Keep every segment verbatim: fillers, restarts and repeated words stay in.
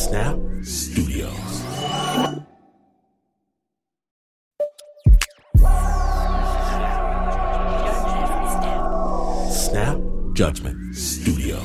Snap Studios. Snap Judgment Studios.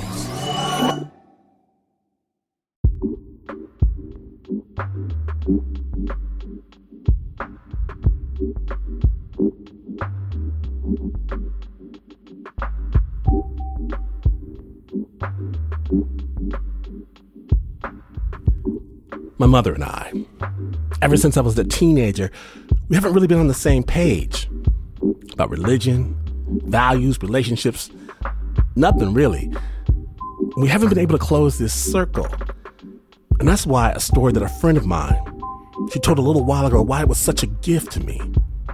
My mother and I, ever since I was a teenager, we haven't really been on the same page about religion, values, relationships, nothing really. We haven't been able to close this circle. And that's why a story that a friend of mine, she told a little while ago, why it was such a gift to me.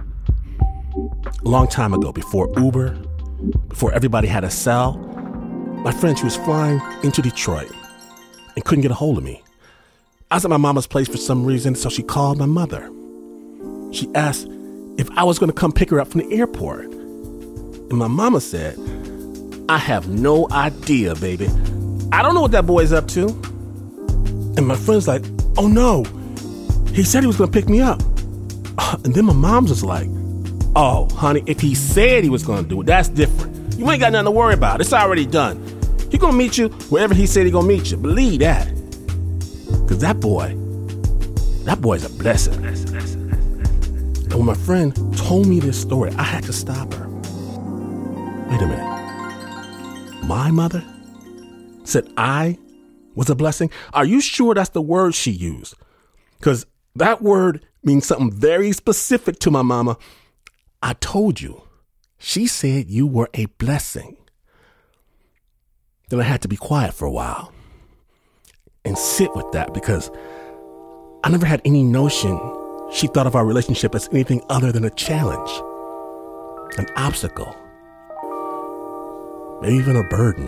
A long time ago, before Uber, before everybody had a cell, my friend, she was flying into Detroit and couldn't get a hold of me. I was at my mama's place for some reason, so she called my mother. She asked if I was going to come pick her up from the airport. And my mama said, I have no idea, baby. I don't know what that boy's up to. And my friend's like, oh no, he said he was going to pick me up. And then my mom's was like, oh, honey, if he said he was going to do it, that's different. You ain't got nothing to worry about. It's already done. He going to meet you wherever he said he going to meet you. Believe that. Because that boy, that boy's a blessing. And when my friend told me this story, I had to stop her. Wait a minute. My mother said I was a blessing? Are you sure that's the word she used? Because that word means something very specific to my mama. I told you. She said you were a blessing. Then I had to be quiet for a while and sit with that, because I never had any notion she thought of our relationship as anything other than a challenge, an obstacle, maybe even a burden.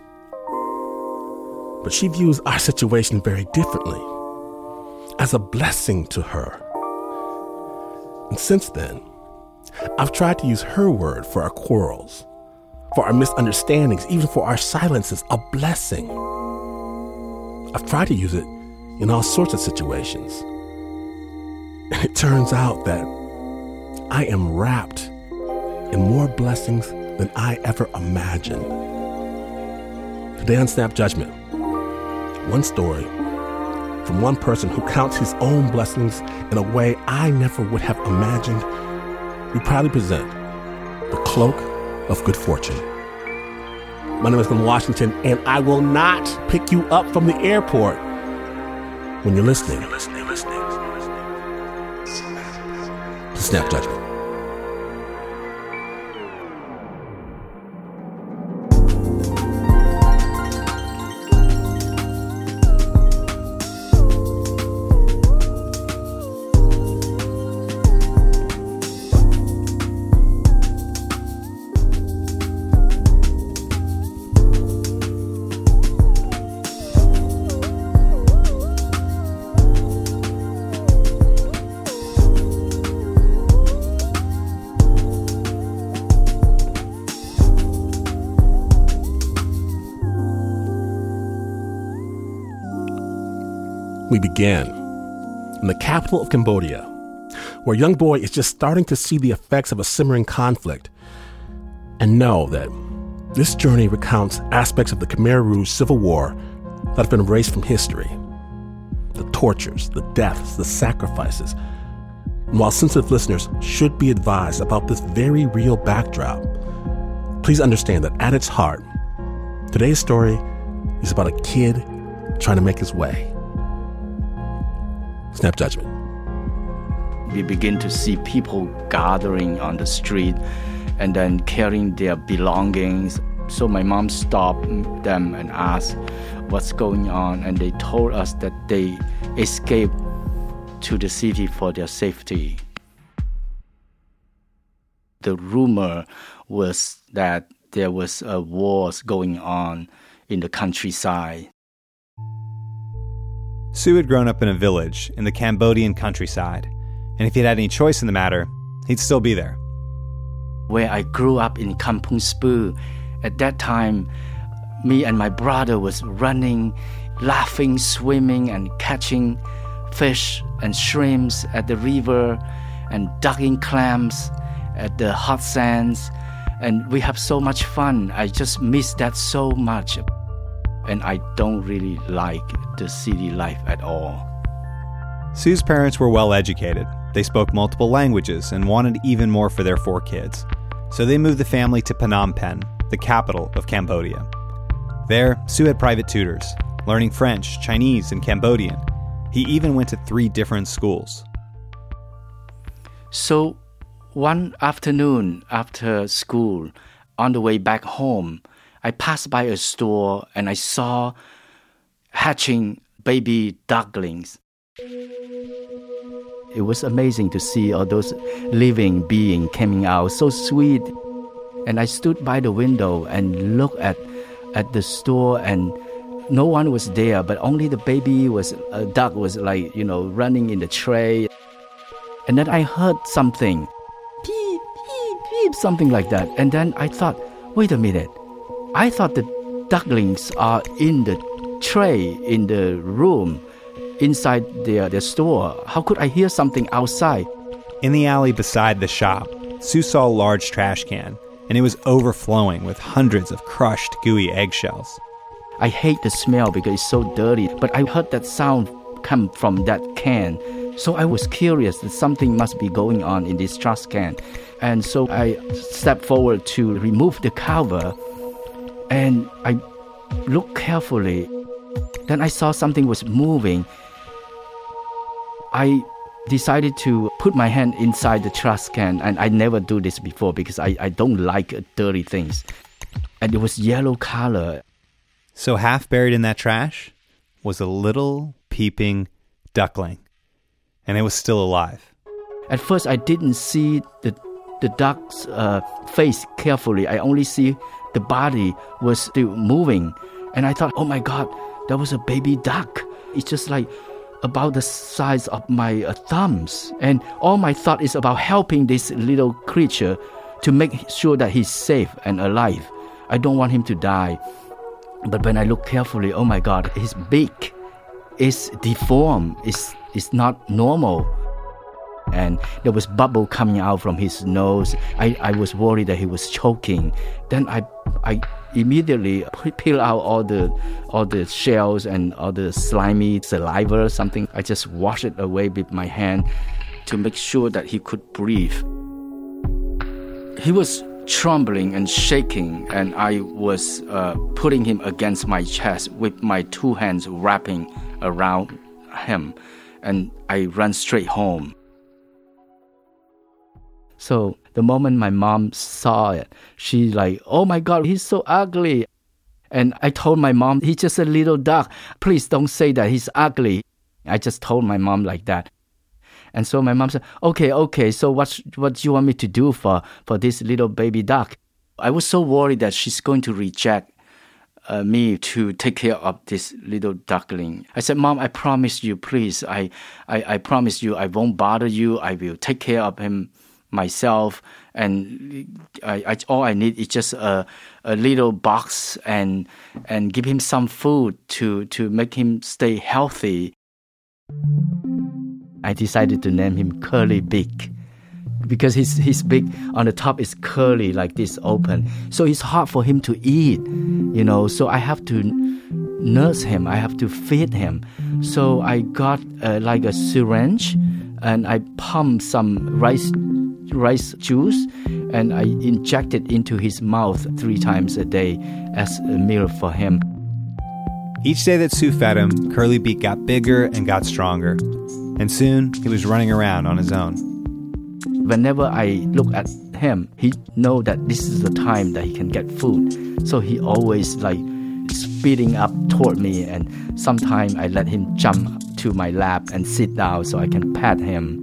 But she views our situation very differently, as a blessing to her. And since then, I've tried to use her word for our quarrels, for our misunderstandings, even for our silences, a blessing. I've tried to use it in all sorts of situations. And it turns out that I am wrapped in more blessings than I ever imagined. Today on Snap Judgment, one story from one person who counts his own blessings in a way I never would have imagined. We proudly present The Cloak of Good Fortune. My name is Glenn Washington, and I will not pick you up from the airport when you're listening, you're listening, listening, listening to Snap Judgment. We began in the capital of Cambodia, where a young boy is just starting to see the effects of a simmering conflict and know that this journey recounts aspects of the Khmer Rouge Civil War that have been erased from history. The tortures, the deaths, the sacrifices. And while sensitive listeners should be advised about this very real backdrop, please understand that at its heart, today's story is about a kid trying to make his way. Snap Judgment. We begin to see people gathering on the street and then carrying their belongings. So my mom stopped them and asked what's going on, and they told us that they escaped to the city for their safety. The rumor was that there was a war going on in the countryside. Sue had grown up in a village in the Cambodian countryside, and if he'd had any choice in the matter, he'd still be there. Where I grew up in Kampong Speu, at that time, me and my brother was running laughing, swimming, and catching fish and shrimps at the river and ducking clams at the hot sands. And we have so much fun. I just miss that so much. And I don't really like the city life at all. Sue's parents were well educated. They spoke multiple languages and wanted even more for their four kids. So they moved the family to Phnom Penh, the capital of Cambodia. There, Sue had private tutors, learning French, Chinese, and Cambodian. He even went to three different schools. So one afternoon after school, on the way back home, I passed by a store and I saw hatching baby ducklings. It was amazing to see all those living beings coming out, so sweet. And I stood by the window and looked at, at the store, and no one was there, but only the baby was, a duck was like, you know, running in the tray. And then I heard something, peep, peep, peep, something like that. And then I thought, wait a minute. I thought the ducklings are in the tray, in the room, inside the, the store. How could I hear something outside? In the alley beside the shop, Sue saw a large trash can, and it was overflowing with hundreds of crushed, gooey eggshells. I hate the smell because it's so dirty, but I heard that sound come from that can. So I was curious that something must be going on in this trash can. And so I stepped forward to remove the cover, and I looked carefully. Then I saw something was moving. I decided to put my hand inside the trash can, and I never do this before because I, I don't like dirty things. And it was yellow color. So half buried in that trash was a little peeping duckling, and it was still alive. At first, I didn't see the the duck's uh, face carefully. I only see the body was still moving, and I thought, oh my God, that was a baby duck. It's just like about the size of my uh, thumbs. And all my thought is about helping this little creature to make sure that he's safe and alive. I don't want him to die. But when I look carefully, oh my God, his beak is deformed. It's, it's not normal. And there was bubble coming out from his nose. I, I was worried that he was choking. Then I I immediately peel out all the all the shells and all the slimy saliva or something. I just wash it away with my hand to make sure that he could breathe. He was trembling and shaking, and I was uh, putting him against my chest with my two hands wrapping around him, and I ran straight home. So the moment my mom saw it, she like, oh my God, he's so ugly. And I told my mom, he's just a little duck. Please don't say that he's ugly. I just told my mom like that. And so my mom said, okay, okay, so what, what do you want me to do for, for this little baby duck? I was so worried that she's going to reject uh, me to take care of this little duckling. I said, Mom, I promise you, please, I, I, I promise you I won't bother you. I will take care of him myself, and I, I, all I need is just a, a little box and and give him some food to, to make him stay healthy. I decided to name him Curly Beak because his, his beak on the top is curly like this, open. So it's hard for him to eat, you know, so I have to nurse him, I have to feed him. So I got uh, like a syringe, and I pumped some rice rice juice, and I injected into his mouth three times a day as a meal for him. Each day that Sue fed him, Curly Beak got bigger and got stronger, and soon he was running around on his own. Whenever I look at him, he know that this is the time that he can get food. So he always like speeding up toward me, and sometimes I let him jump to my lap and sit down so I can pet him.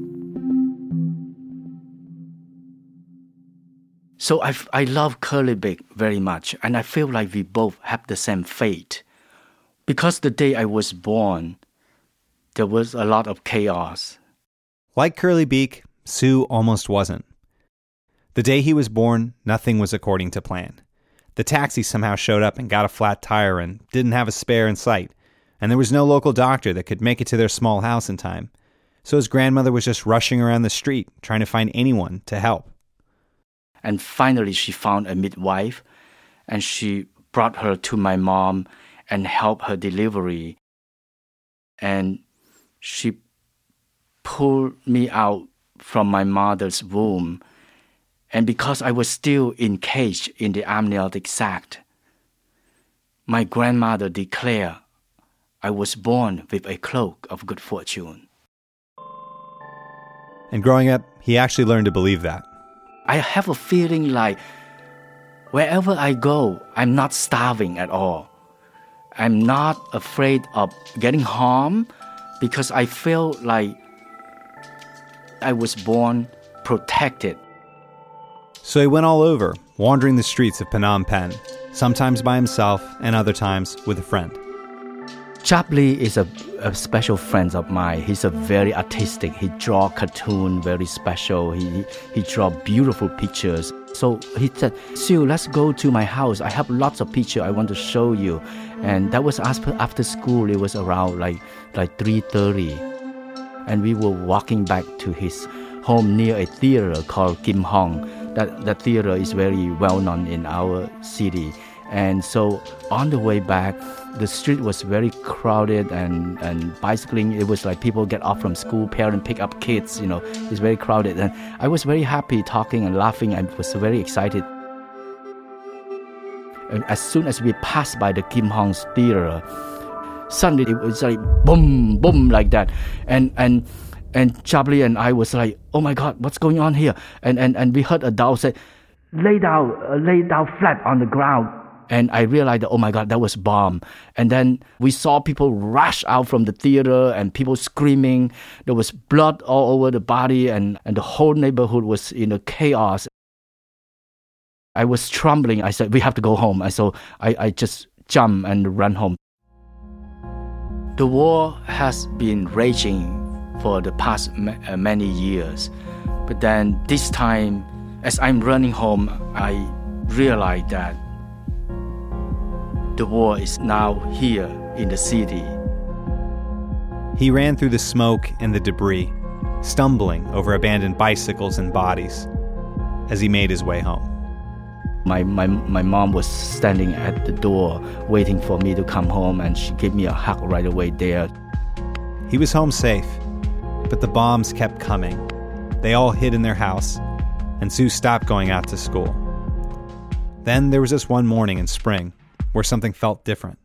So I, I love Curly Beak very much, and I feel like we both have the same fate. Because the day I was born, there was a lot of chaos. Like Curly Beak, Sue almost wasn't. The day he was born, nothing was according to plan. The taxi somehow showed up and got a flat tire and didn't have a spare in sight. and there was no local doctor that could make it to their small house in time. So his grandmother was just rushing around the street, trying to find anyone to help. And finally, she found a midwife, and she brought her to my mom and helped her delivery. And she pulled me out from my mother's womb. And because I was still encaged in the amniotic sac, my grandmother declared I was born with a cloak of good fortune. And growing up, he actually learned to believe that. I have a feeling like wherever I go, I'm not starving at all. I'm not afraid of getting harmed because I feel like I was born protected. So he went all over, wandering the streets of Phnom Penh, sometimes by himself and other times with a friend. Chap Lee is a, a special friend of mine. He's a very artistic. He draw cartoon very special. He he draw beautiful pictures. So he said, Sue, let's go to my house. I have lots of pictures I want to show you. And that was after, after school. It was around like like three thirty. And we were walking back to his home near a theater called Kim Hong. That, that theater is very well known in our city. And so on the way back, the street was very crowded and, and bicycling. It was like people get off from school, parents pick up kids, you know, it's very crowded. And I was very happy talking and laughing. I was very excited. And as soon as we passed by the Kim Hong's theater, suddenly it was like boom, boom, like that. And, and, and Chap Lee and I was like, oh my God, what's going on here? And, and, and we heard a adult say, lay down, uh, lay down flat on the ground. And I realized that, oh my God, that was bomb. And then we saw people rush out from the theater and people screaming. There was blood all over the body and, and the whole neighborhood was in a chaos. I was trembling. I said, we have to go home. And so I, I just jumped and ran home. The war has been raging for the past ma- many years. But then this time, as I'm running home, I realized that the war is now here in the city. He ran through the smoke and the debris, stumbling over abandoned bicycles and bodies as he made his way home. My, my, my mom was standing at the door waiting for me to come home, and she gave me a hug right away there. He was home safe, but the bombs kept coming. They all hid in their house, and Sue stopped going out to school. Then there was this one morning in spring where something felt different.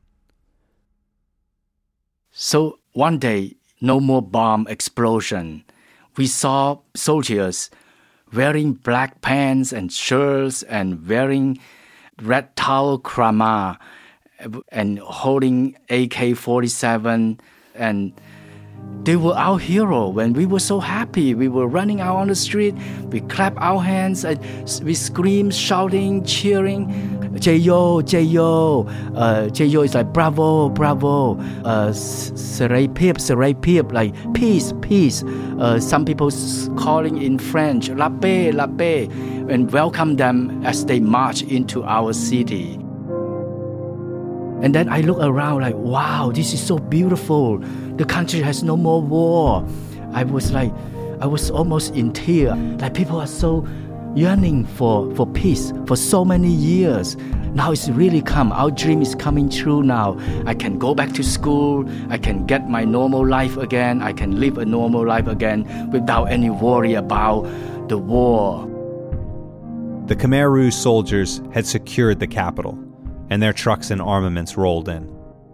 So one day, no more bomb explosion. We saw soldiers wearing black pants and shirts and wearing red towel krama and holding A K forty-seven, and they were our hero. When we were so happy, we were running out on the street, we clap our hands, and we scream, shouting, cheering, Jayo, Jayo. Uh, Jayo is like bravo, bravo. Uh, Serai Pip, Serai Pip, like peace, peace. Uh, some people calling in French, La paix, La paix, and welcome them as they march into our city. And then I look around like, wow, this is so beautiful. The country has no more war. I was like, I was almost in tears. Like people are so yearning for, for peace for so many years. Now it's really come. Our dream is coming true now. I can go back to school. I can get my normal life again. I can live a normal life again without any worry about the war. The Khmer Rouge soldiers had secured the capital, and their trucks and armaments rolled in.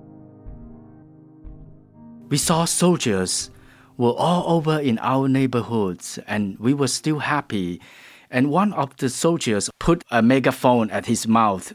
We saw soldiers were all over in our neighborhoods, and we were still happy. And one of the soldiers put a megaphone at his mouth.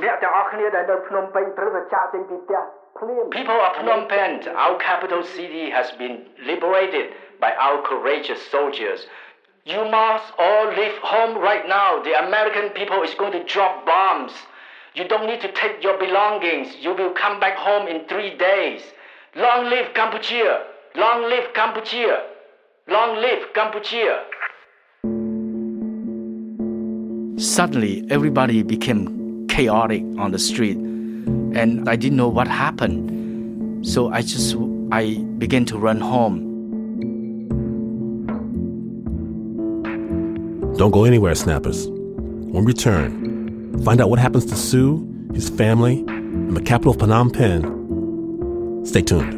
People of Phnom Penh, our capital city has been liberated by our courageous soldiers. You must all leave home right now. The American people is going to drop bombs. You don't need to take your belongings. You will come back home in three days. Long live Cambodia! Long live Cambodia! Long live Cambodia! Suddenly, everybody became chaotic on the street, and I didn't know what happened. So I just, I began to run home. Don't go anywhere, snappers. When we return, find out what happens to Sue, his family, and the capital of Phnom Penh. Stay tuned.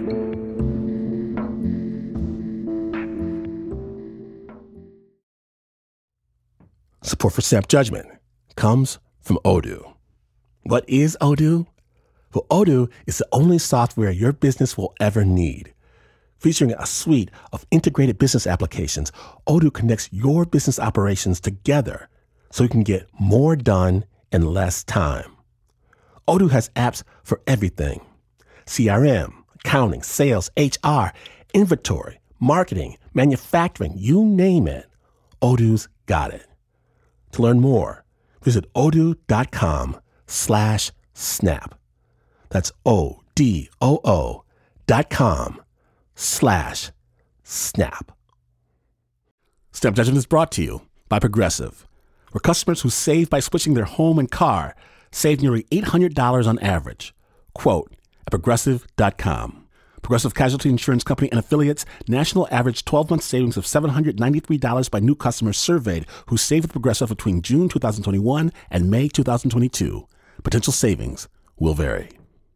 Support for Snap Judgment comes from Odoo. What is Odoo? Well, Odoo is the only software your business will ever need. Featuring a suite of integrated business applications, Odoo connects your business operations together so you can get more done in less time. Odoo has apps for everything: C R M, accounting, sales, H R, inventory, marketing, manufacturing, you name it. Odoo's got it. To learn more, visit odoo.com slash snap. That's O-D-O-O dot com slash snap. Snap Judgment is brought to you by Progressive, where customers who save by switching their home and car save nearly eight hundred dollars on average. Quote at progressive dot com. Progressive Casualty Insurance Company and affiliates, national average twelve-month savings of seven hundred ninety-three dollars by new customers surveyed who saved with Progressive between June twenty twenty-one and May twenty twenty-two. Potential savings will vary.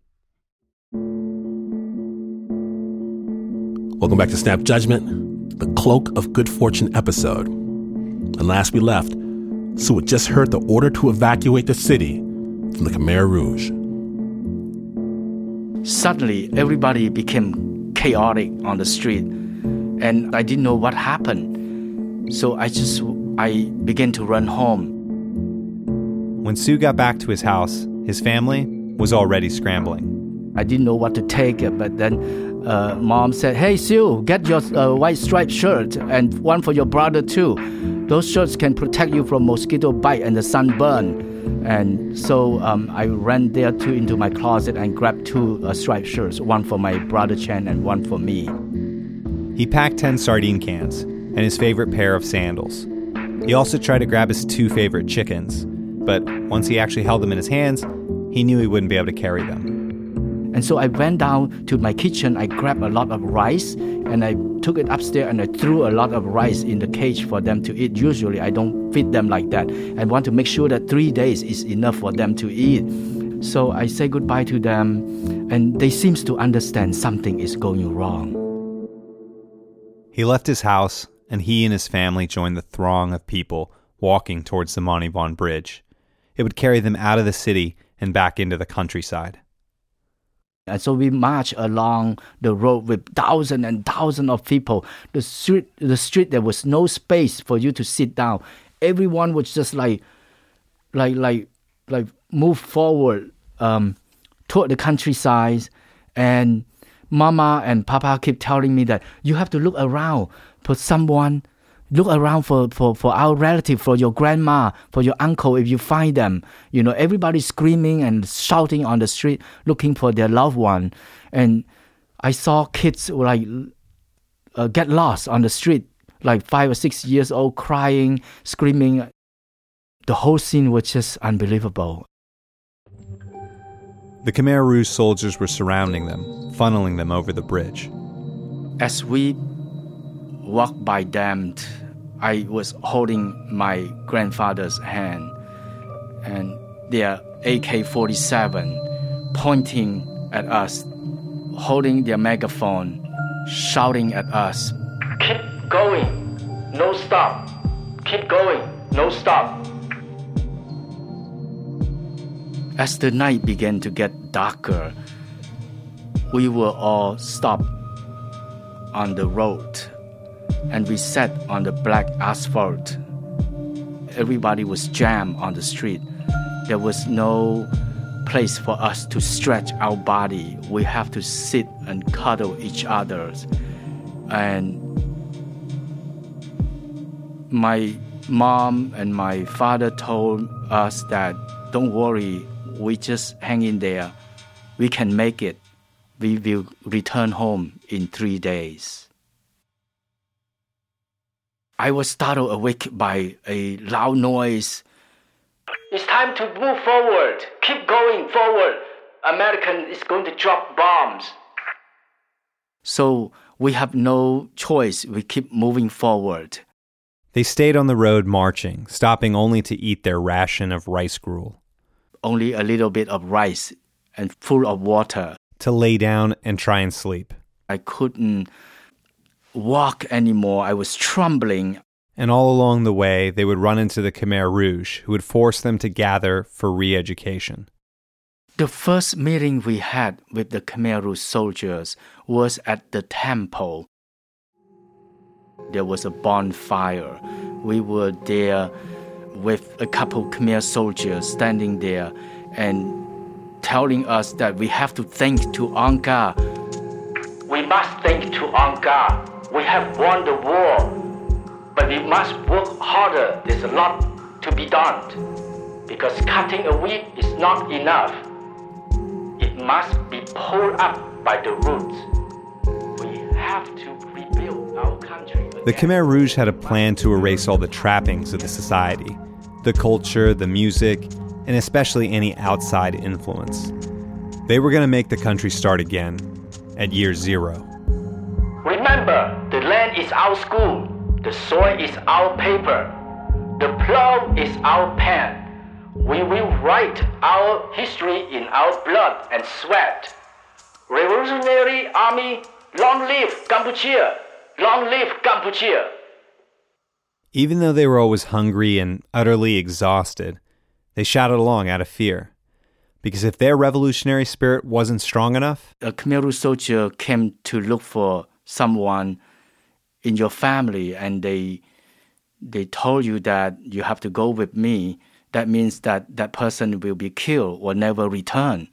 Welcome back to Snap Judgment, the Cloak of Good Fortune episode. And last we left, Sue had just heard the order to evacuate the city from the Khmer Rouge. Suddenly, everybody became chaotic on the street, and I didn't know what happened. So I just, I began to run home. When Sue got back to his house, his family was already scrambling. I didn't know what to take, but then uh, Mom said, "Hey, Sue, get your uh, white striped shirt and one for your brother too. Those shirts can protect you from mosquito bite and the sunburn." And so um, I ran there too into my closet and grabbed two uh, striped shirts, one for my brother Chen and one for me. He packed ten sardine cans and his favorite pair of sandals. He also tried to grab his two favorite chickens, but once he actually held them in his hands, he knew he wouldn't be able to carry them. And so I went down to my kitchen, I grabbed a lot of rice, and I took it upstairs and I threw a lot of rice in the cage for them to eat. Usually I don't feed them like that. I want to make sure that three days is enough for them to eat. So I say goodbye to them, and they seem to understand something is going wrong. He left his house, and he and his family joined the throng of people walking towards the Monivon Bridge. It would carry them out of the city and back into the countryside. And so we marched along the road with thousands and thousands of people. The street, the street, there was no space for you to sit down. Everyone was just like, like, like, like move forward um, toward the countryside. And Mama and Papa keep telling me that you have to look around for someone. Look around for, for, for our relative, for your grandma, for your uncle, if you find them. You know, everybody's screaming and shouting on the street, looking for their loved one. And I saw kids like uh, get lost on the street, like five or six years old, crying, screaming. The whole scene was just unbelievable. The Khmer Rouge soldiers were surrounding them, funneling them over the bridge. As we walked by them, I was holding my grandfather's hand, and their A K forty-seven pointing at us, holding their megaphone, shouting at us, "Keep going, no stop. Keep going, no stop." As the night began to get darker, we were all stopped on the road, and we sat on the black asphalt. Everybody was jammed on the street. There was no place for us to stretch our body. We have to sit and cuddle each other. And my mom and my father told us that, "Don't worry, we just hang in there. We can make it. We will return home in three days." I was startled awake by a loud noise. "It's time to move forward. Keep going forward. American is going to drop bombs." So we have no choice. We keep moving forward. They stayed on the road marching, stopping only to eat their ration of rice gruel. Only a little bit of rice and full of water. To lay down and try and sleep. I couldn't walk anymore. I was trembling. And all along the way, they would run into the Khmer Rouge, who would force them to gather for re-education. The first meeting we had with the Khmer Rouge soldiers was at the temple. There was a bonfire. We were there with a couple Khmer soldiers standing there and telling us that we have to thank to Angkar. We must thank to Angkar. We have won the war, but we must work harder. There's a lot to be done because cutting a weed is not enough. It must be pulled up by the roots. We have to rebuild our country again. The Khmer Rouge had a plan to erase all the trappings of the society, the culture, the music, and especially any outside influence. They were going to make the country start again at year zero. Remember, the land is our school, the soil is our paper, the plow is our pen. We will write our history in our blood and sweat. Revolutionary Army, long live Kampuchea! Long live Kampuchea! Even though they were always hungry and utterly exhausted, they shouted along out of fear. Because if their revolutionary spirit wasn't strong enough... A Khmer Rouge soldier came to look for someone in your family and they, they told you that you have to go with me. That means that that person will be killed or never return.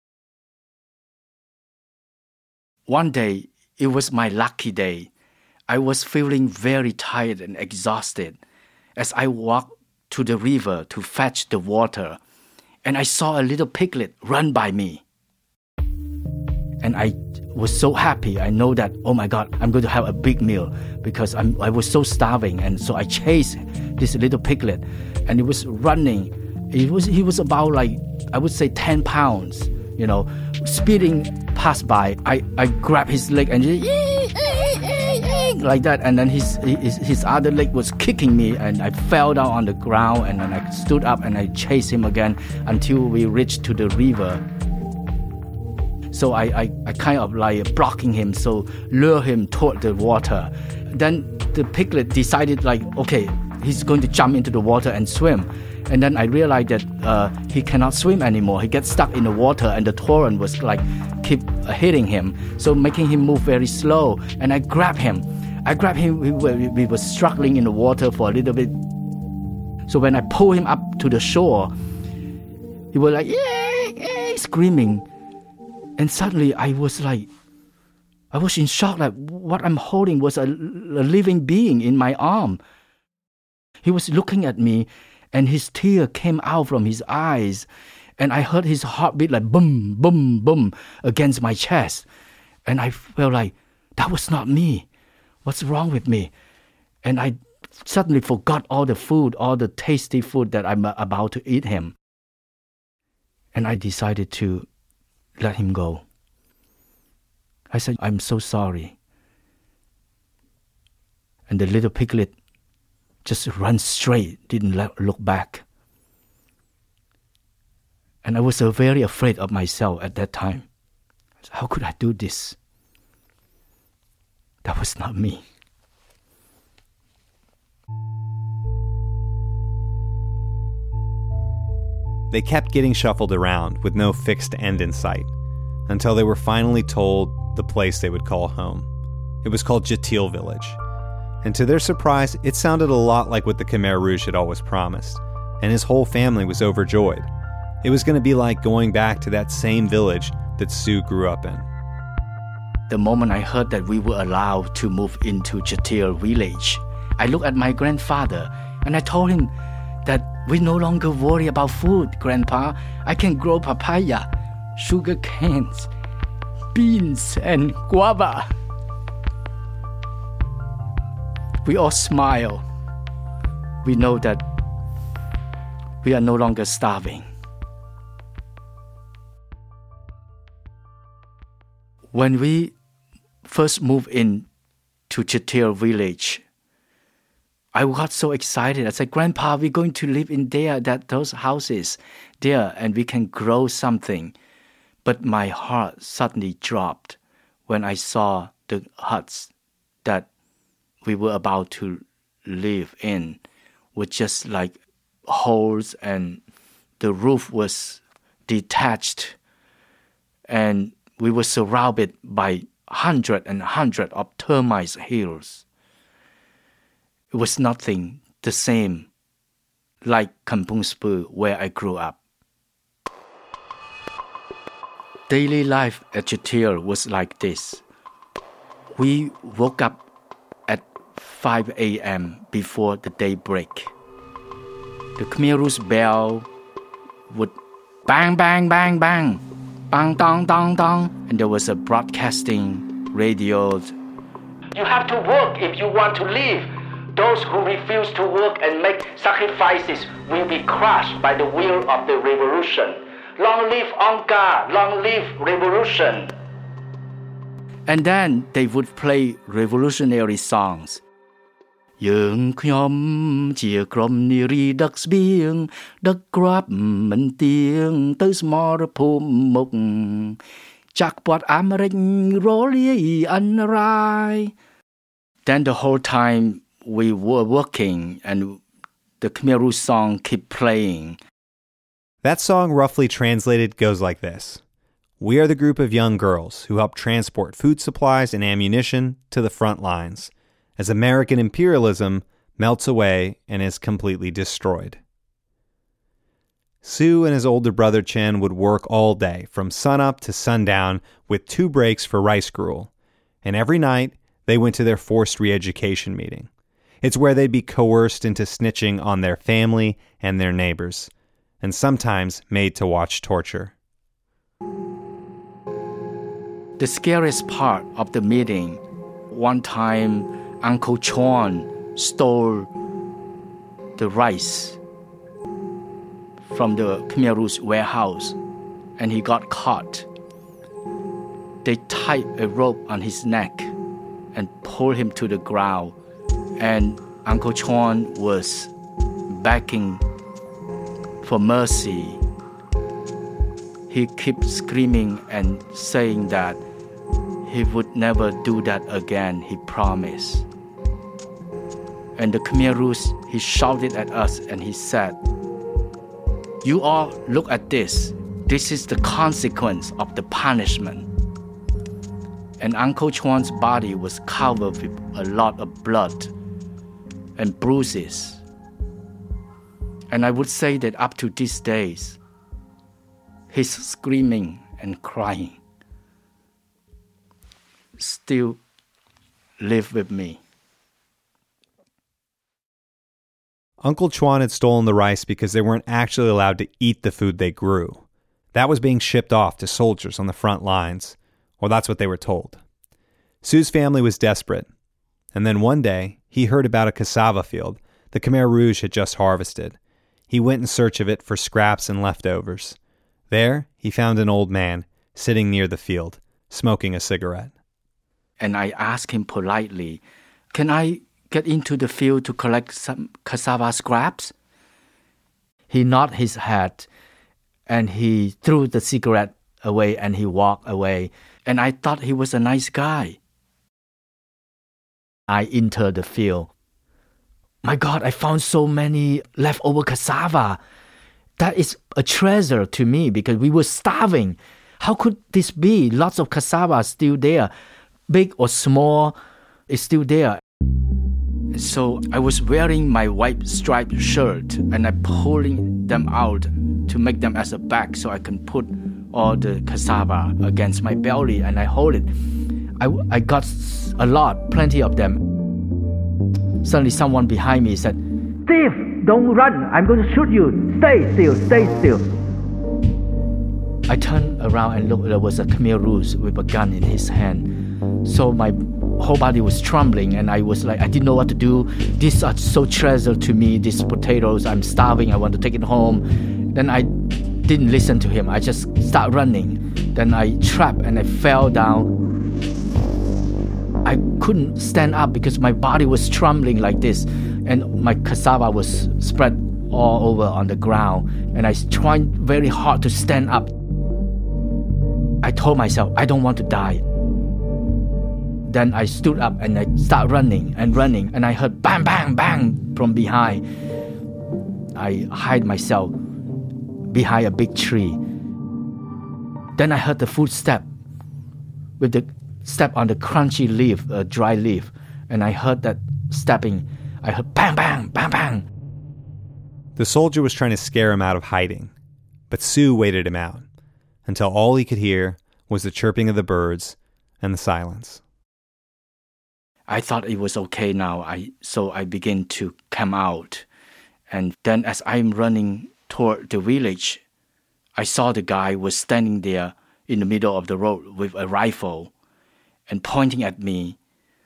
One day, it was my lucky day. I was feeling very tired and exhausted as I walked to the river to fetch the water, and I saw a little piglet run by me. And I was so happy. I know that, oh my God, I'm going to have a big meal because I'm, I was so starving. And so I chased this little piglet and it was running. It was, he was about like, I would say ten pounds, you know, speeding past by. I, I grabbed his leg and just, like that. And then his, his, his other leg was kicking me and I fell down on the ground and then I stood up and I chased him again until we reached to the river. So I, I, I kind of like blocking him, so lure him toward the water. Then the piglet decided like, okay, he's going to jump into the water and swim. And then I realized that uh, he cannot swim anymore. He gets stuck in the water and the torrent was like keep hitting him, so making him move very slow. And I grabbed him. I grabbed him, we were, we were struggling in the water for a little bit. So when I pulled him up to the shore, he was like, yeah, yeah, screaming. And suddenly I was like, I was in shock, like what I'm holding was a, a living being in my arm. He was looking at me and his tear came out from his eyes. And I heard his heartbeat like boom, boom, boom against my chest. And I felt like, that was not me. What's wrong with me? And I suddenly forgot all the food, all the tasty food that I'm about to eat him. And I decided to let him go. I said, I'm so sorry. And the little piglet just ran straight, didn't look back. And I was uh, very afraid of myself at that time. How could I do this? That was not me. They kept getting shuffled around with no fixed end in sight until they were finally told the place they would call home. It was called Jatil Village. And to their surprise, it sounded a lot like what the Khmer Rouge had always promised, and his whole family was overjoyed. It was going to be like going back to that same village that Sue grew up in. The moment I heard that we were allowed to move into Jatil Village, I looked at my grandfather and I told him that we no longer worry about food, Grandpa. I can grow papaya, sugar canes, beans, and guava. We all smile. We know that we are no longer starving. When we first moved in to Chatir village, I got so excited. I said, Grandpa, we're going to live in there, that those houses there, and we can grow something. But my heart suddenly dropped when I saw the huts that we were about to live in with just like holes, and the roof was detached, and we were surrounded by hundred and hundred of termite hills. It was nothing the same like Kampong Speu where I grew up. Daily life at Chatir was like this. We woke up at five a.m. before the day break. The Khmer Rouge bell would bang, bang, bang, bang, bang, dong, dong, dong, and there was a broadcasting radio. You have to work if you want to live. Those who refuse to work and make sacrifices will be crushed by the wheel of the revolution. Long live Angkar, long live revolution. And then they would play revolutionary songs. យើងខ្ញុំជាក្រុមនារីដឹកស្បៀងដឹកគ្រាប់មិនទៀងទៅស្មរភូមិមុខចាក់ពាត់អាមេរិករលាយអន្តរាយ Then the whole time we were working and the Khmer Rouge song keep playing. That song roughly translated goes like this. We are the group of young girls who help transport food supplies and ammunition to the front lines as American imperialism melts away and is completely destroyed. Sue and his older brother Chen would work all day from sunup to sundown with two breaks for rice gruel, and every night they went to their forced re-education meeting. It's where they'd be coerced into snitching on their family and their neighbors, and sometimes made to watch torture. The scariest part of the meeting, one time Uncle Chon stole the rice from the Khmer Rouge warehouse, and he got caught. They tied a rope on his neck and pulled him to the ground, and Uncle Chon was begging for mercy. He kept screaming and saying that he would never do that again, he promised. And the Khmer Rouge, he shouted at us and he said, "You all look at this. This is the consequence of the punishment." And Uncle Chuan's body was covered with a lot of blood and bruises. And I would say that up to these days, his screaming and crying still live with me. Uncle Chuan had stolen the rice because they weren't actually allowed to eat the food they grew. That was being shipped off to soldiers on the front lines, or that's what they were told. Sue's family was desperate, and then one day he heard about a cassava field the Khmer Rouge had just harvested. He went in search of it for scraps and leftovers. There, he found an old man sitting near the field, smoking a cigarette. And I asked him politely, "Can I get into the field to collect some cassava scraps?" He nodded his head, and he threw the cigarette away and he walked away. And I thought he was a nice guy. I entered the field. My God, I found so many leftover cassava. That is a treasure to me because we were starving. How could this be? Lots of cassava still there. Big or small, it's still there. So I was wearing my white striped shirt and I pulling them out to make them as a bag so I can put all the cassava against my belly and I hold it. I, I got a lot, plenty of them. Suddenly someone behind me said, "Thief, don't run, I'm going to shoot you. Stay still, stay still." I turned around and looked, there was a Khmer Rouge with a gun in his hand. So my whole body was trembling and I was like, I didn't know what to do. These are so treasure to me, these potatoes. I'm starving, I want to take it home. Then I didn't listen to him. I just started running. Then I tripped and I fell down. I couldn't stand up because my body was trembling like this, and my cassava was spread all over on the ground, and I tried very hard to stand up. I told myself, I don't want to die. Then I stood up and I started running and running, and I heard bang, bang, bang from behind. I hid myself behind a big tree. Then I heard the footstep with the step on the crunchy leaf, a dry leaf, and I heard that stepping. I heard bang, bang, bang, bang. The soldier was trying to scare him out of hiding, but Sue waited him out until all he could hear was the chirping of the birds and the silence. I thought it was okay now, I so I began to come out. And then as I'm running toward the village, I saw the guy was standing there in the middle of the road with a rifle and pointing at me.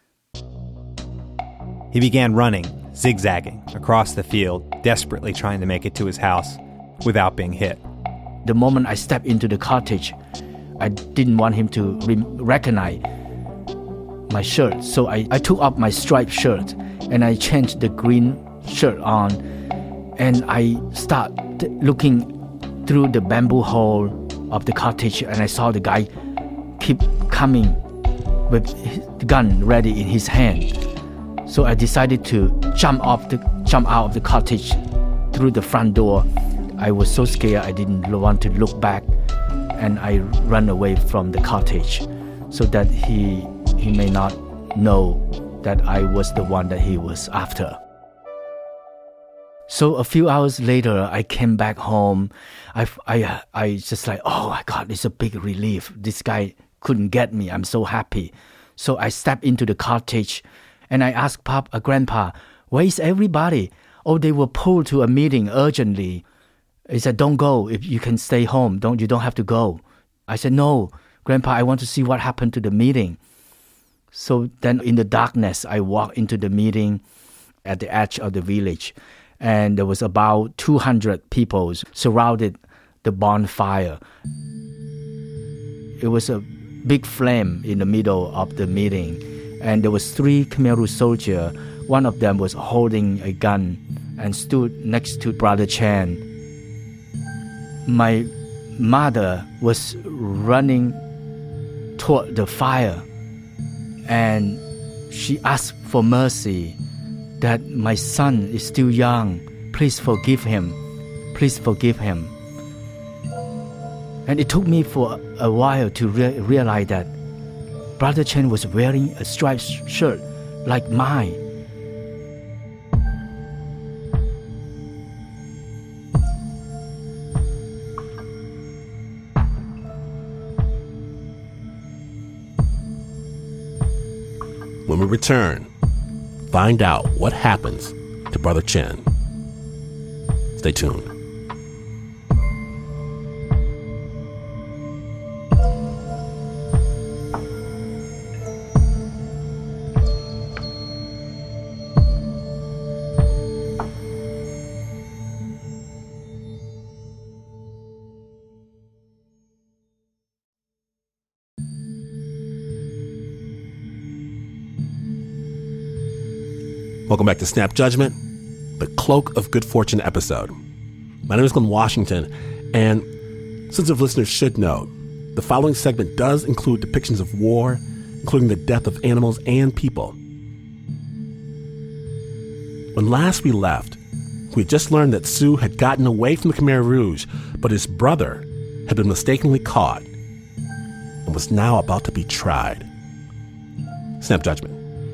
He began running, zigzagging across the field, desperately trying to make it to his house without being hit. The moment I stepped into the cottage, I didn't want him to re- recognize my shirt. So I, I took off my striped shirt and I changed the green shirt on, and I started looking through the bamboo hole of the cottage, and I saw the guy keep coming with the gun ready in his hand. So I decided to jump off the jump out of the cottage through the front door. I was so scared I didn't want to look back, and I ran away from the cottage so that he he may not know that I was the one that he was after. So a few hours later, I came back home. I, I, I just like, oh my God, it's a big relief. This guy couldn't get me. I'm so happy. So I stepped into the cottage and I asked Pop, uh, Grandpa, where is everybody? Oh, they were pulled to a meeting urgently. He said, don't go. If you can stay home, don't you don't have to go. I said, no, Grandpa, I want to see what happened to the meeting. So then in the darkness, I walked into the meeting at the edge of the village. And there was about two hundred people surrounded the bonfire. It was a big flame in the middle of the meeting. And there was three Khmer Rouge soldiers. One of them was holding a gun and stood next to Brother Chan. My mother was running toward the fire, and she asked for mercy, that my son is still young. Please forgive him. Please forgive him. And it took me for a while to re- realize that Brother Chen was wearing a striped shirt like mine. When we return, find out what happens to Brother Chen. Stay tuned. Welcome back to Snap Judgment, the Cloak of Good Fortune episode. My name is Glenn Washington, and sensitive listeners should know, the following segment does include depictions of war, including the death of animals and people. When last we left, we had just learned that Sue had gotten away from the Khmer Rouge, but his brother had been mistakenly caught and was now about to be tried. Snap Judgment.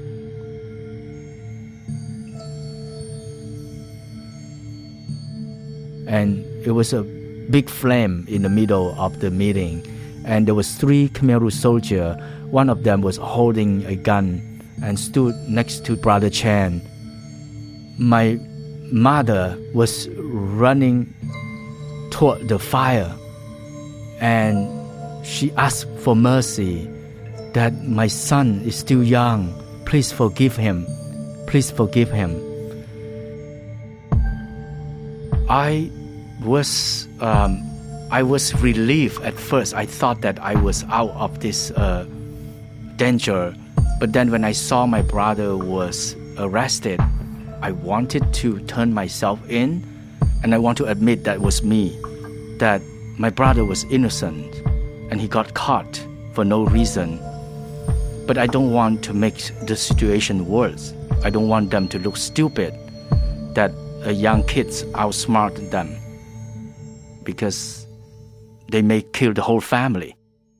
And it was a big flame in the middle of the meeting. And there was three Khmer Rouge soldiers. One of them was holding a gun and stood next to Brother Chan. My mother was running toward the fire, and she asked for mercy, that my son is still young. Please forgive him. Please forgive him. I was um, I was relieved at first. I thought that I was out of this uh, danger But then when I saw my brother was arrested, I wanted to turn myself in, and I want to admit that was me, that my brother was innocent and he got caught for no reason. But I don't want to make the situation worse. I don't want them to look stupid, that a young kids outsmart them, because they may kill the whole family.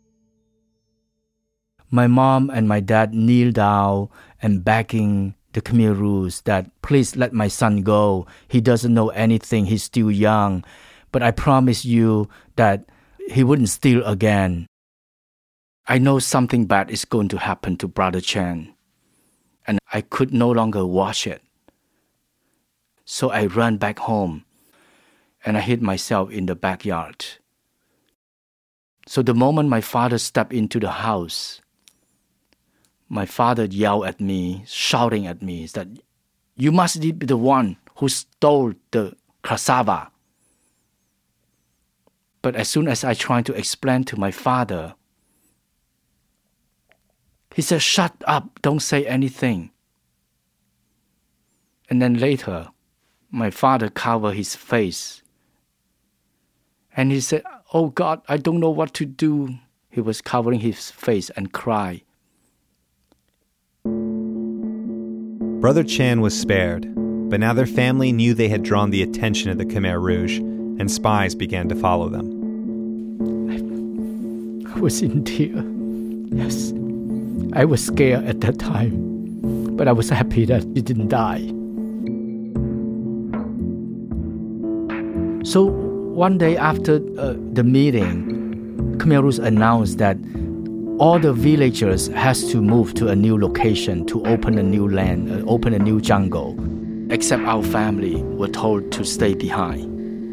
My mom and my dad kneel down and begging the Khmer Rouge that please let my son go. He doesn't know anything. He's still young. But I promise you that he wouldn't steal again. I know something bad is going to happen to Brother Chan, and I could no longer watch it. So I ran back home, and I hid myself in the backyard. So the moment my father stepped into the house, my father yelled at me, shouting at me, that you must be the one who stole the cassava. But as soon as I tried to explain to my father, he said, shut up, don't say anything. And then later, my father covered his face. And he said, oh God, I don't know what to do. He was covering his face and cried. Brother Chan was spared, but now their family knew they had drawn the attention of the Khmer Rouge, and spies began to follow them. I was in tears. Yes, I was scared at that time, but I was happy that he didn't die. So one day after uh, the meeting, Khmer Rouge announced that all the villagers has to move to a new location to open a new land, uh, open a new jungle, except our family were told to stay behind.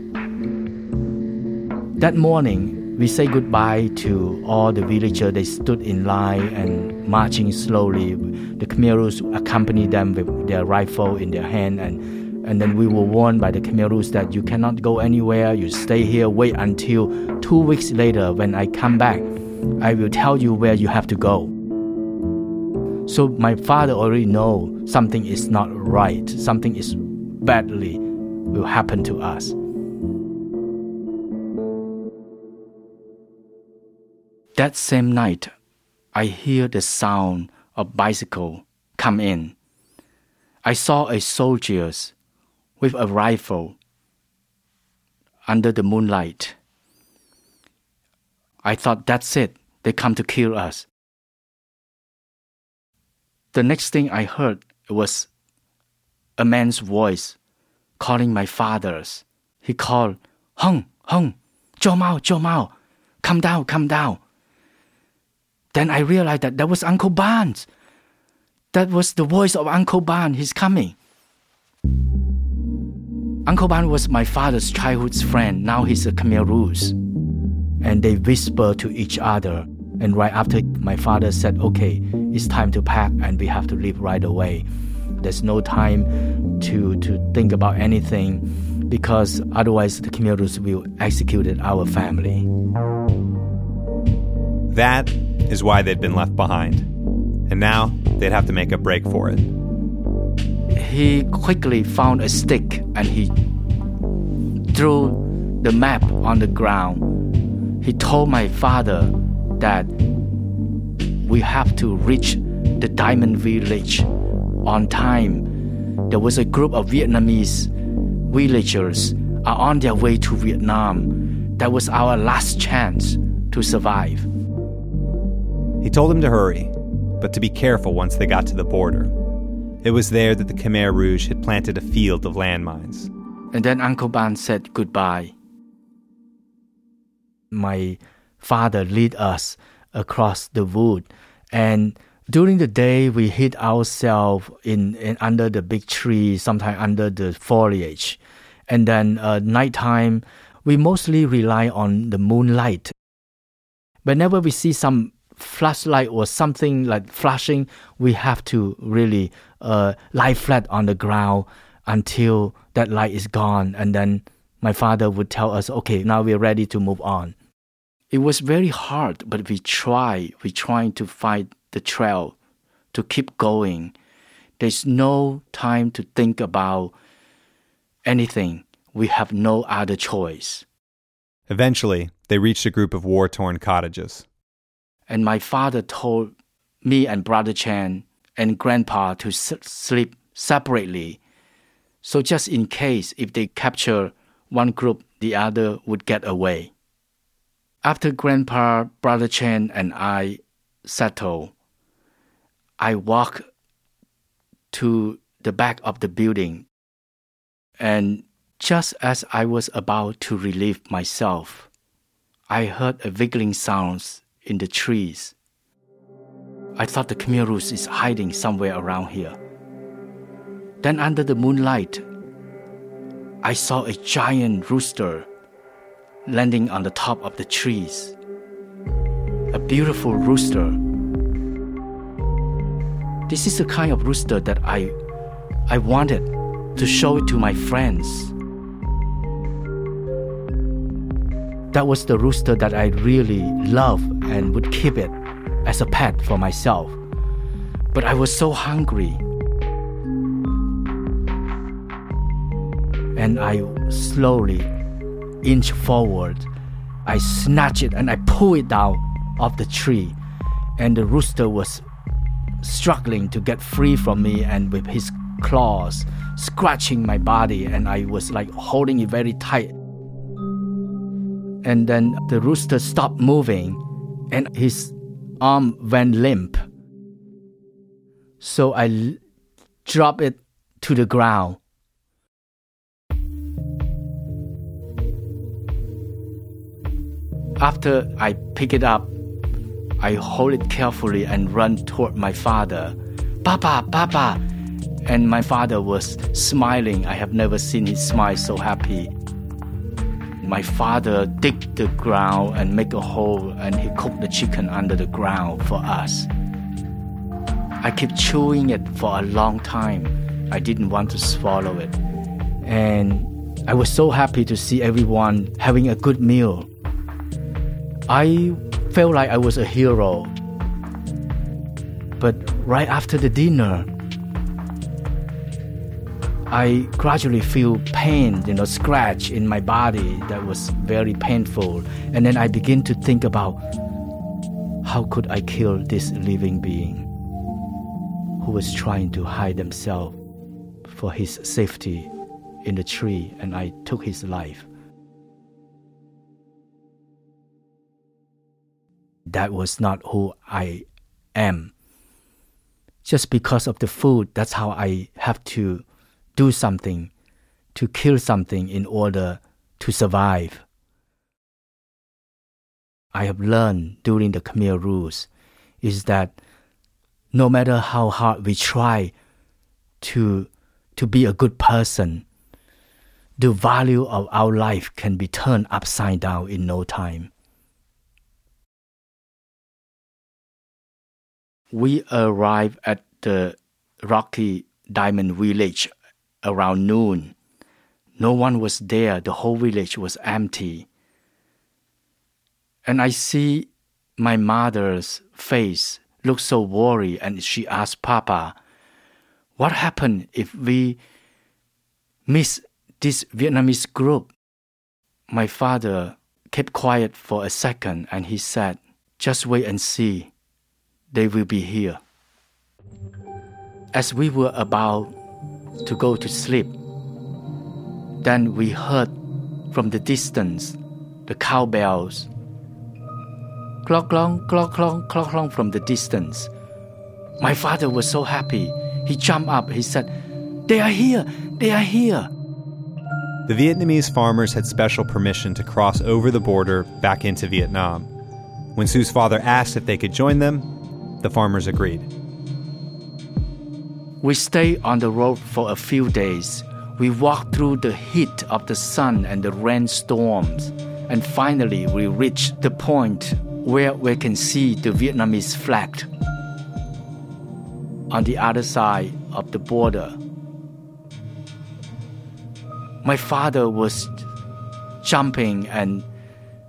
That morning, we say goodbye to all the villagers. They stood in line and marching slowly. The Khmer Rouge accompanied them with their rifle in their hand, and, and then we were warned by the Khmer Rouge that you cannot go anywhere, you stay here, wait until two weeks later when I come back. I will tell you where you have to go. So my father already know something is not right, something is badly will happen to us. That same night, I hear the sound of bicycle come in. I saw a soldier with a rifle under the moonlight. I thought, that's it. They come to kill us. The next thing I heard was a man's voice calling my father's. He called, Hung, Hung, Joe Mao, Joe Mao, come down, come down. Then I realized that that was Uncle Barnes. That was the voice of Uncle Barnes. He's coming. Uncle Barnes was my father's childhood friend. Now he's a Khmer Rouge. And they whispered to each other. And right after, my father said, okay, it's time to pack and we have to leave right away. There's no time to, to think about anything because otherwise the Khmer Rouge will execute our family. That is why they'd been left behind. And now they'd have to make a break for it. He quickly found a stick and he threw the map on the ground. He told my father that we have to reach the Diamond Village on time. There was a group of Vietnamese villagers are on their way to Vietnam. That was our last chance to survive. He told them to hurry, but to be careful once they got to the border. It was there that the Khmer Rouge had planted a field of landmines. And then Uncle Ban said goodbye. My father led us across the wood, and during the day we hid ourselves in, in under the big tree, sometimes under the foliage, and then uh, nighttime we mostly rely on the moonlight. Whenever we see some flashlight or something like flashing, we have to really uh, lie flat on the ground until that light is gone, and then my father would tell us, okay, now we're ready to move on. It was very hard, but we try. We trying to find the trail to keep going. There's no time to think about anything. We have no other choice. Eventually, they reached a group of war-torn cottages. And my father told me and Brother Chan and Grandpa to s- sleep separately. So just in case if they capture one group, the other would get away. After Grandpa, Brother Chan, and I settled, I walked to the back of the building. And just as I was about to relieve myself, I heard a wiggling sound in the trees. I thought the Khmer Rouge is hiding somewhere around here. Then under the moonlight, I saw a giant rooster landing on the top of the trees. A beautiful rooster. This is the kind of rooster that I, I wanted to show it to my friends. That was the rooster that I really love and would keep it as a pet for myself. But I was so hungry. And I slowly inch forward. I snatch it and I pull it down off the tree. And the rooster was struggling to get free from me, and with his claws scratching my body, and I was like holding it very tight. And then the rooster stopped moving and his arm went limp. So I l- dropped it to the ground. After I pick it up, I hold it carefully and run toward my father. Papa, Papa! And my father was smiling. I have never seen him smile so happy. My father dig the ground and make a hole, and he cooked the chicken under the ground for us. I kept chewing it for a long time. I didn't want to swallow it. And I was so happy to see everyone having a good meal. I felt like I was a hero. But right after the dinner, I gradually feel pain, you know, scratch in my body that was very painful. And then I begin to think about, how could I kill this living being who was trying to hide himself for his safety in the tree, and I took his life. That was not who I am. Just because of the food, that's how I have to do something, to kill something in order to survive. I have learned during the Khmer Rouge is that no matter how hard we try to, to be a good person, the value of our life can be turned upside down in no time. We arrived at the Rocky Diamond Village around noon. No one was there. The whole village was empty. And I see my mother's face look so worried, and she asked Papa, what happened if we miss this Vietnamese group? My father kept quiet for a second, and he said, just wait and see. They will be here. As we were about to go to sleep, then we heard from the distance the cowbells. Clock, clong, clock, clong, clock, clong from the distance. My father was so happy. He jumped up. He said, they are here. They are here. The Vietnamese farmers had special permission to cross over the border back into Vietnam. When Sue's father asked if they could join them, the farmers agreed. We stayed on the road for a few days. We walked through the heat of the sun and the rainstorms, and finally we reached the point where we can see the Vietnamese flag on the other side of the border. My father was jumping and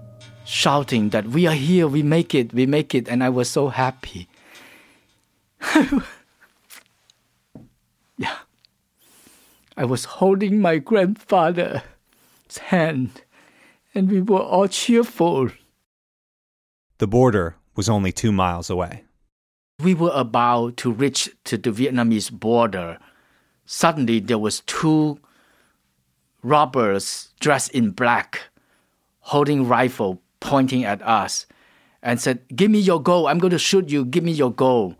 shouting that we are here, we make it, we make it, and I was so happy. yeah. I was holding my grandfather's hand, and we were all cheerful. The border was only two miles away. We were about to reach to the Vietnamese border. Suddenly, there was two robbers dressed in black, holding rifle, pointing at us, and said, "Give me your gold. I'm going to shoot you. Give me your gold."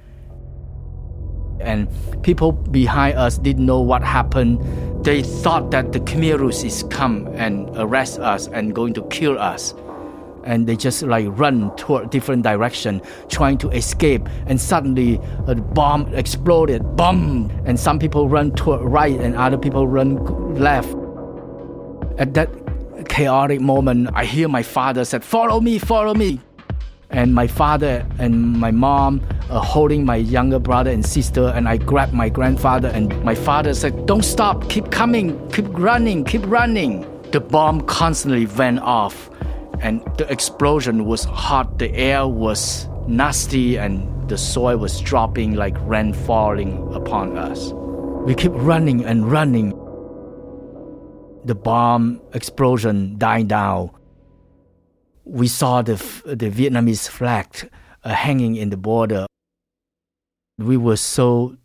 And people behind us didn't know what happened. They thought that the Khmer Rouge is come and arrest us and going to kill us. And they just like run toward different direction, trying to escape. And suddenly a bomb exploded, bomb! And some people run toward right and other people run left. At that chaotic moment, I hear my father said, "Follow me, follow me." And my father and my mom are holding my younger brother and sister, and I grabbed my grandfather, and my father said, "Don't stop, keep coming, keep running, keep running." The bomb constantly went off, and the explosion was hot, the air was nasty, and the soil was dropping like rain falling upon us. We keep running and running. The bomb explosion died down. We saw the the Vietnamese flag uh, hanging in the border. We were so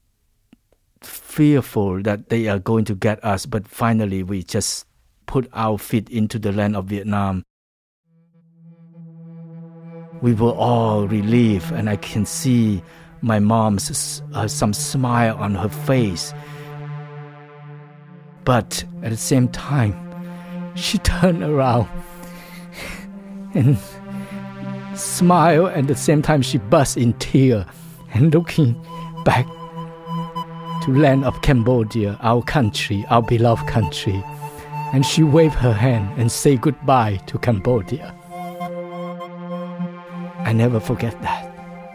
fearful that they are going to get us, but finally we just put our feet into the land of Vietnam. We were all relieved, and I can see my mom's uh, some smile on her face. But at the same time, she turned around and smiled. At the same time, she burst in tears and looking back to land of Cambodia, our country, our beloved country. And she waved her hand and said goodbye to Cambodia. I never forget that.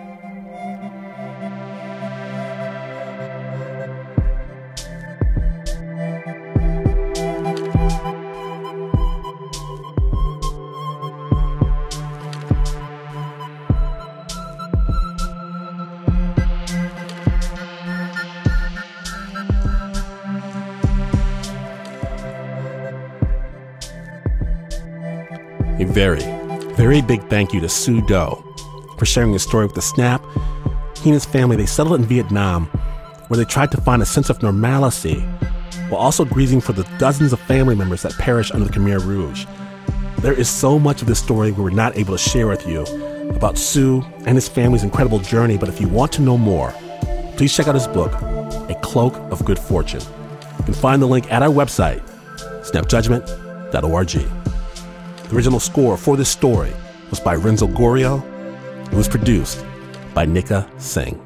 A very, very big thank you to Sue Do for sharing his story with The Snap. He and his family, they settled in Vietnam, where they tried to find a sense of normalcy while also grieving for the dozens of family members that perished under the Khmer Rouge. There is so much of this story we were not able to share with you about Sue and his family's incredible journey, but if you want to know more, please check out his book, A Cloak of Good Fortune. You can find the link at our website, snap judgment dot org. The original score for this story was by Renzo Gorio. It was produced by Nika Singh.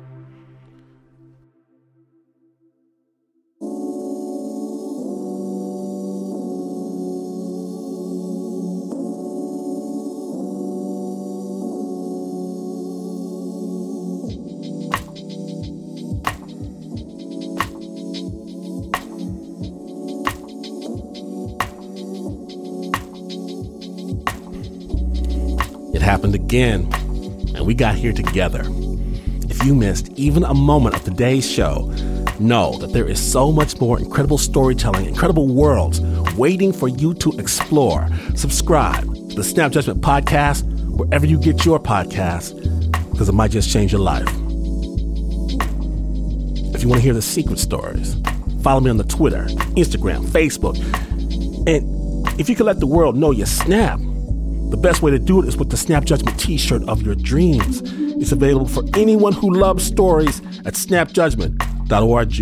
It happened again, and we got here together. If you missed even a moment of today's show, know that there is so much more incredible storytelling, incredible worlds waiting for you to explore. Subscribe to the Snap Judgment Podcast wherever you get your podcasts, because it might just change your life. If you want to hear the secret stories, follow me on the Twitter, Instagram, Facebook. And if you could let the world know you snap, the best way to do it is with the Snap Judgment t-shirt of your dreams. It's available for anyone who loves stories at snap judgment dot org.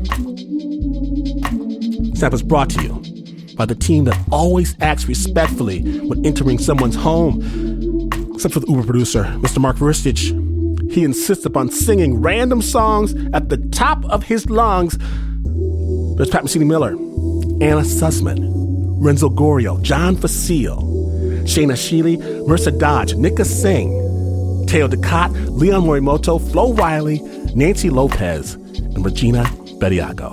Snap is brought to you by the team that always acts respectfully when entering someone's home, except for the Uber producer, Mister Mark Veristich. He insists upon singing random songs at the top of his lungs. There's Pat Mesiti-Miller, Anna Sussman, Renzo Gorio, John Facile, Shayna Sheely, Mercer Dodge, Nika Singh, Teo Ducat, Leon Morimoto, Flo Riley, Nancy Lopez, and Regina Bediaco.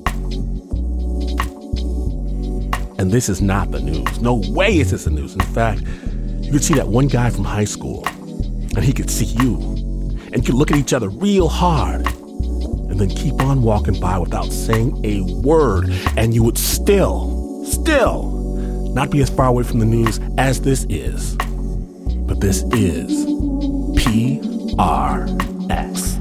And this is not the news. No way is this the news. In fact, you could see that one guy from high school, and he could see you. and you could look at each other real hard and then keep on walking by without saying a word, and you would still, still not be as far away from the news as this is. But this is P R X.